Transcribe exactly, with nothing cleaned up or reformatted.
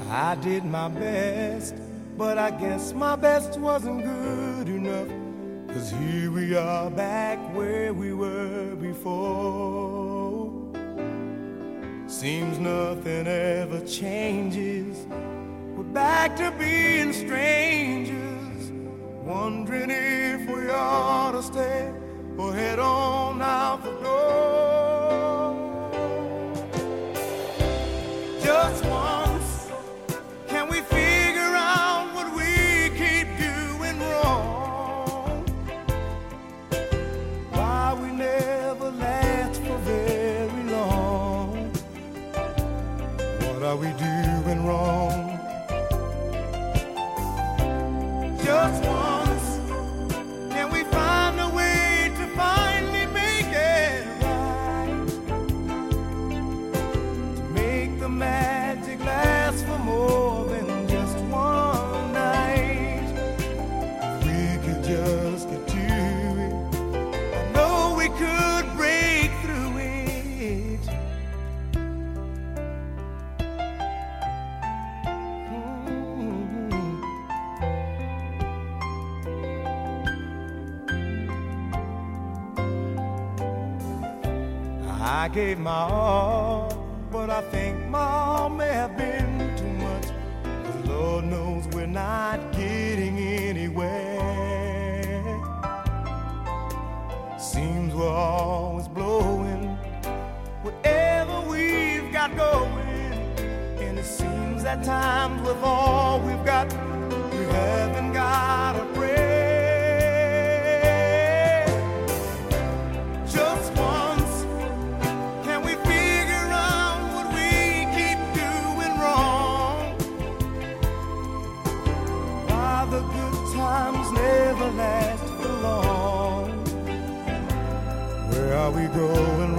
I did my best, but I guess my best wasn't good enough. 'Cause here we are back where we were before. Seems nothing ever changes. We're back to being strangers, wondering if we ought to stay or head on out the door. Just once, can we figure out what we keep doing wrong? Why we never last for very long? What are we doing wrong? Just once, can we find a way to finally make it right? To make the magic last for more than just one night. If we could just get to it, I know we could break through it. Mm-hmm. I gave my all, but I think my all may have been too much. 'Cause Lord knows we're not getting anywhere. Seems we're always blowing whatever we've got going. And it seems at times with all we've got, we haven't got a prayer. Just once, can we figure out what we keep doing wrong? Why the good times never last for long? Where are we going